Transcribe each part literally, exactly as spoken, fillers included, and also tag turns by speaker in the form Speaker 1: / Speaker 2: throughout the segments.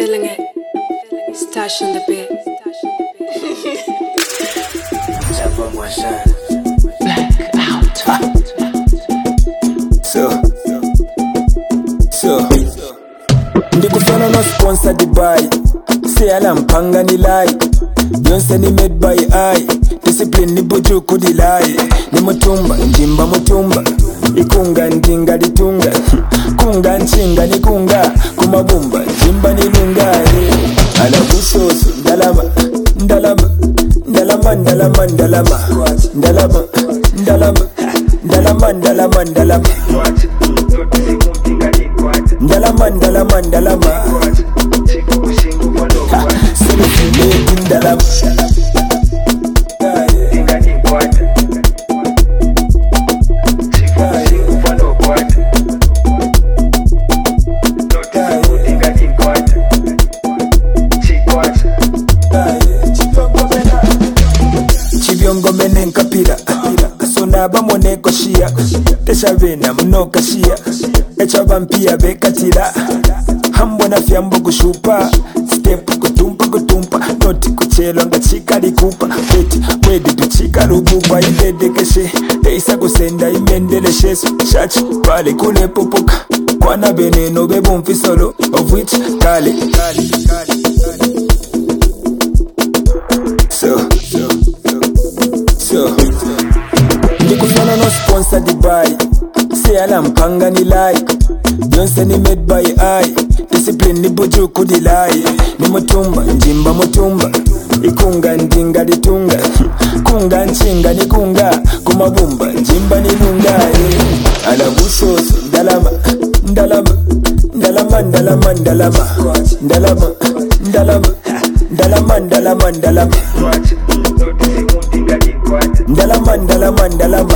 Speaker 1: feeling it. Stash on the bed.
Speaker 2: Black out.
Speaker 3: So, so, ndikufana no sponsor Dubai. Say alam panga ni lie. Beyonce ni made by eye. Discipline ni buju kudi lie. Ni mutumba, njimba mutumba. Ikunga ndinga litunga. Kunga nchinga ni kunga. Kumabumba, njimba ni lunga. Alabusoso, ndalama, ndalama. Ndalama, ndalama, ndalama. Ndalama, ndalama. Ndalama, ndalama, ndalama. Ndalama, ndalama, ndalama. Sulufu ndalama. Chibiongo menen kapira. Kasona bamone koshia. Teshavena mnoka shia. Echa vampia bekatira. Hambona fiambo kushupa. Step kutumpa kutumpa. Noti kuchelo nga chika likupa. Weti wedi tuchika rubupa. Idede keshe Teisa kusenda imendele shesu. Shachi pale kule pupuka. Kwana beneno bebo mfisolo. Of which kale So So So ndikufana no sponsor Dubai. Say alam panga ni lie. Beyonce ni made by eye. Discipline ni buju kudi lie. Ni mutumba, njimba mutumba. Ikunga ndinga litunga. Kunga nchinga ni kunga. Kumabumba, njimba ni lunga. Alabusoso, ndalama, ndalama. Ndalama, ndalama, ndalama. Ndalama, ndalama. Ndalama, ndalama, ndalama. Ndalama, ndalama, ndalama.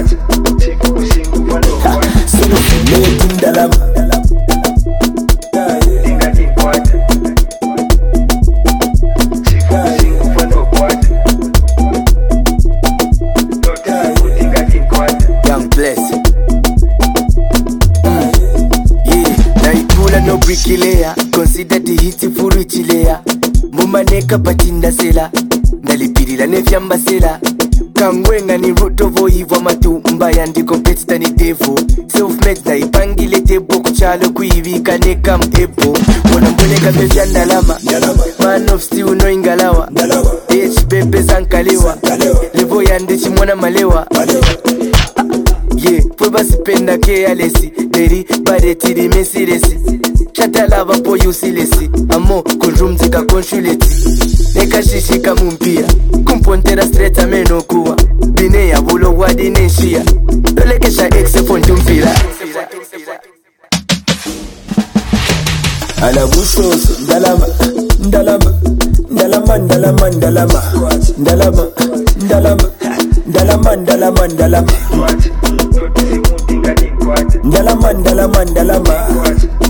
Speaker 3: Sulufu leti ndalama. Young Bless. Mm. Yeah, naikula no brikilea. Consider the hiti furuchilea. Mumaneka patinda sela. Ndalipirila nevyamba sela. Kangwenga ni ruto voivo matumba yandi competitor ni devo. Self-made na ipangile tebo kuchalo kuivika neka mtepo. Mwana mboneka bevya ndalama. Man of steel no ingalawa. H bebe zankalewa. Levo yande chimwana malewa. Yeah, fwe basi penda ke alesi. Deri bade tiri mesiresi. Chata lava po yusilesi. Amo konjumzika konshuleti. Neka shishika mumpia. Kumpontera straight ameno kuwa. Bine ya bulo wadi neshia. Lolekesha exe fontumpila. Alabusoso, ndalama, ndalama. Ndalama, ndalama, ndalama. Ndalama, ndalama. Ndalama, ndalama, ndalama. Ndalama, ndalama, ndalama.